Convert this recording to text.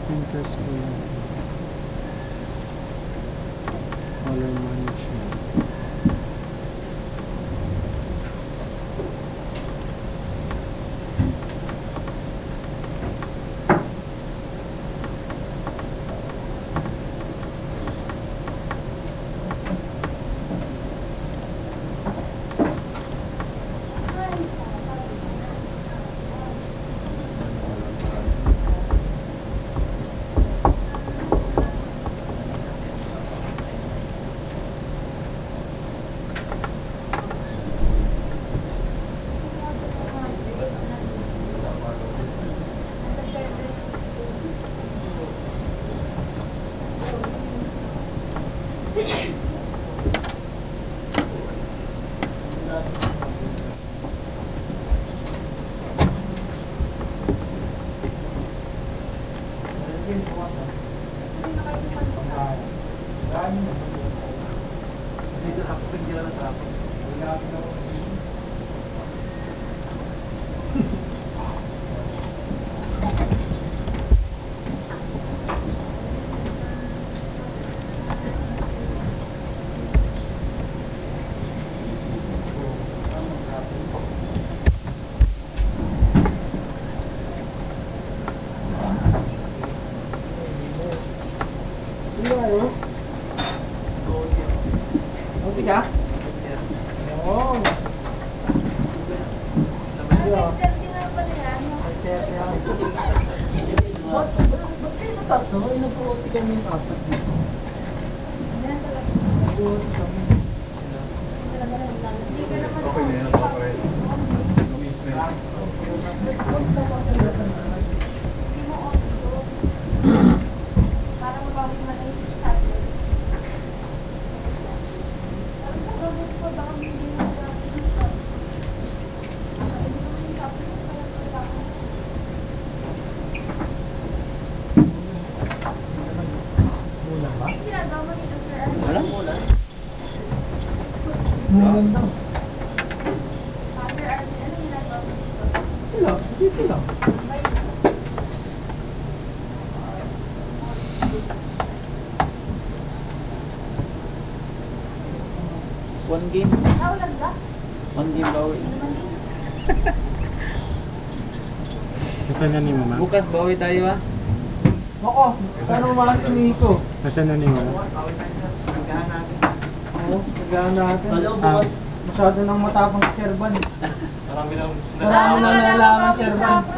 Pinterest ko yan. Color management. Okay ka? Oo. Ba't kayo sa tatlo? Ay, nag-OT kami yung apat dito. Nag-OT kami. Okay na yan, okay. Mula ba? Alam mo lang. Mulan daw. Wala, dito lang. One game. One game bawi. Nasaan na ni mama? Bukas bawi tayo ha. Ako, tanong mga si Nico. Nasaan na ni mama? Oo, nagahan natin. Ah, Masyado nang matapang si Serban. Marami lang. Marami na nalaman si Serban.